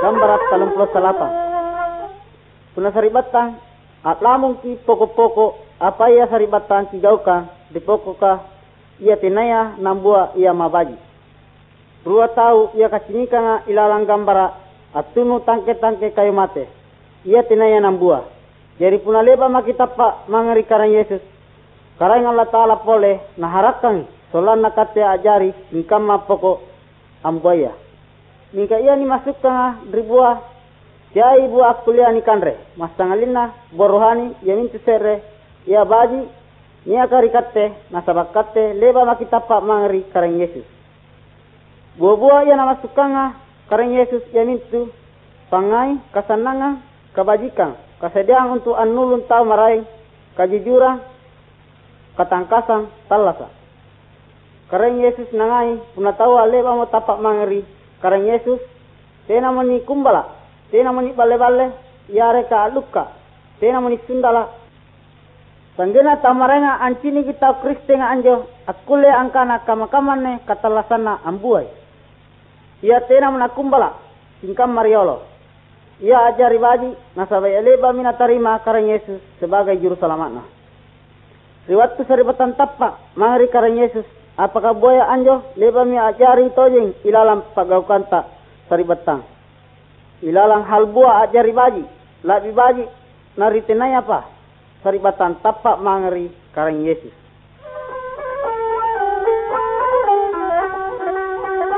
gambarat 38. Puna saribatan at lamong ki poko-poko apa ia saribatan ki gauka di pokoka ia tinaya nambua ia mabaji. Rua tahu ia kacinika nga ilalang gambara at tunu tangke-tangke kayu mate. Ia tinaya nambua. Jadi puna leba makitapa mangari karang Yesus. Karang Allah Ta'ala pole naharakang solan nakate ajari ingkama poko amboya. Mingka ia ni masuk nga dribua kiai buah kuliah ni kanre. Mas tangalina borohani ia mintu serre ia baji nia karikate nasabakate leba makitapa mangari karang Yesus. Buah-buah ia namasuk nga karang Yesus ia mintu pangai kasananga kebajikan kesediaan untuk anulun tahu maraing kajujuran katangkasan talasa. Karang Yesus nangai puna tahu leba mo tapak mangeri karang Yesus tena moni kumbala tena moni bale-bale yare ka aluka tena moni sundala sanggena tamarenga ancini kita Kristen anjo akule angkana kama-kamane katalasana ambuai ia tena mona kumbala singkam mariolo ia ajari baji nasabay leba mina tarima karang Yesus sebagai juru selamatna. Riwatu saribatan tappa mangari karang Yesus apakah boya anjo leba mi ajari tojeng ilalang pagaukanta saribatan. Ilalang hal buah ajari baji labi baji naritenaya apa saribatan tappa mangari karang Yesus.